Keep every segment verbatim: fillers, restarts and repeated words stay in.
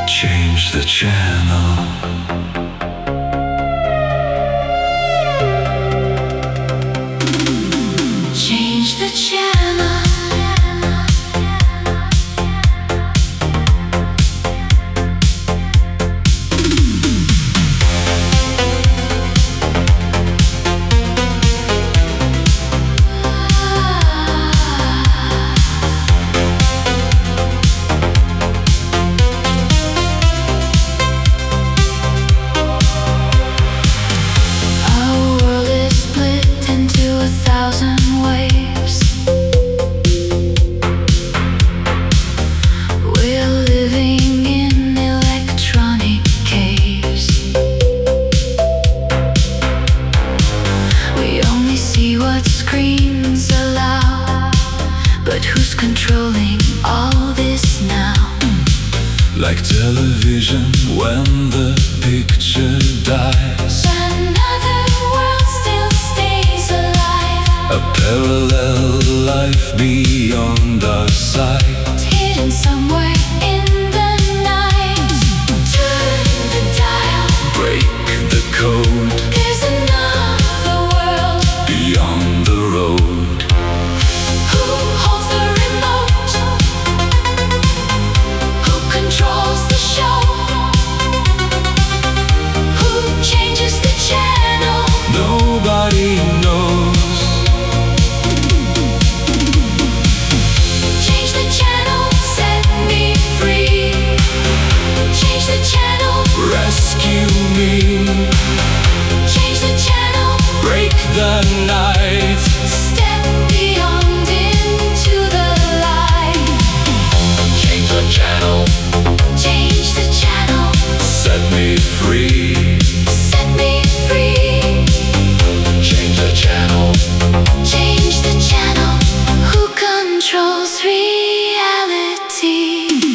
Change the channel. Change the channel. Screens allow, but who's controlling all this now? Like television when the picture dies, another world still stays alive. a parallel life beyond our sight, hidden somewhere in the night. Turn the dial, break the code. There's another world beyond the road. Who holds the remote? Who controls the show? Who changes the channel? Nobody knows. Change the channel, set me free. Change the channel, Rescue me. change the channel, Break the night. step beyond into the light. Change the channel. Change the channel, Set me free. set me free. Change the channel. Change the channel. Who controls reality?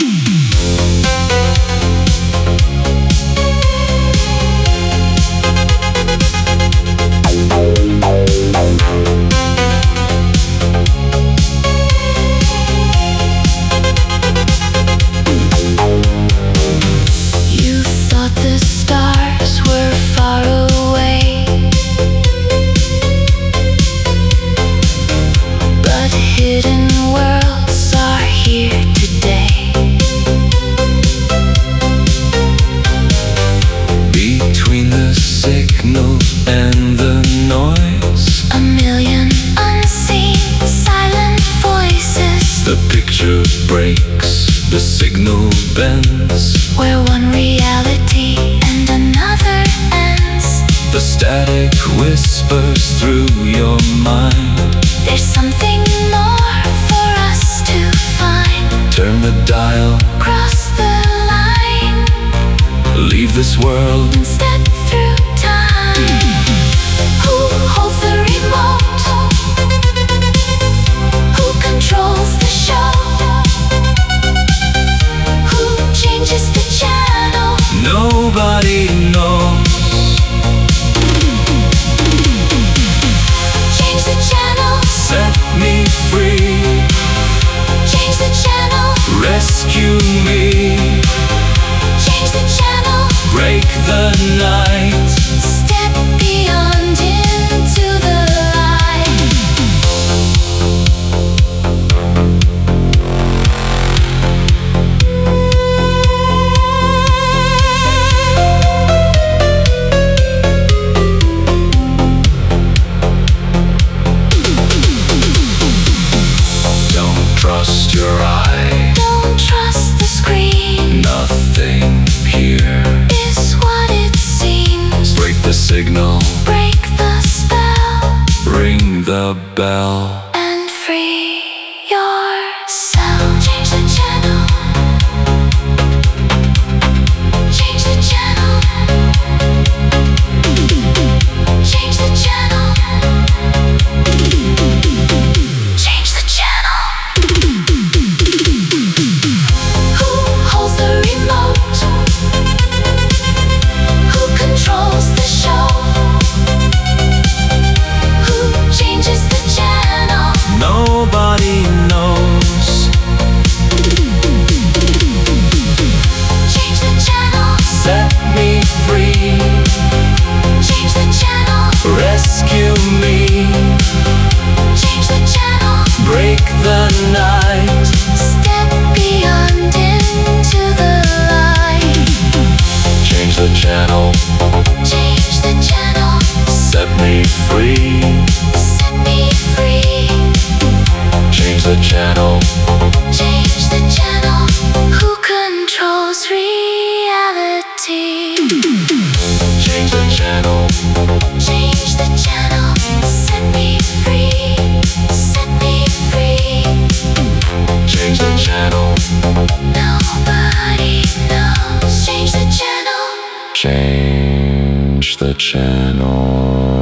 You thought the stars were far away, but hidden worlds are here today. Between the signal and the noise, A million unseen silent voices, the picture breaks, the signal bends, where one reality and another ends. the static whispers through your mind. There's something more for us to find. Turn the dial, Cross the line leave this world. and step through time. Who holds the remote? Who controls the show? Who changes the channel? Nobody knows. Change the channel, Set me free. change the channel, Rescue me. change the channel, Break the night. step beyond into the light. Don't trust your eye. Don't trust the screen, Nothing here. is what it seems. Break the signal. Break the spell Ring the bell. and free yourself. Change the channel, change the channel, change the channel, change the channel. Who holds the remote? Who controls the show? Who changes the channel? the channel. Change the channel. Who controls reality? Change the channel. Change the channel. Set me free. Set me free. Change the channel. Nobody knows. Change the channel. Change the channel.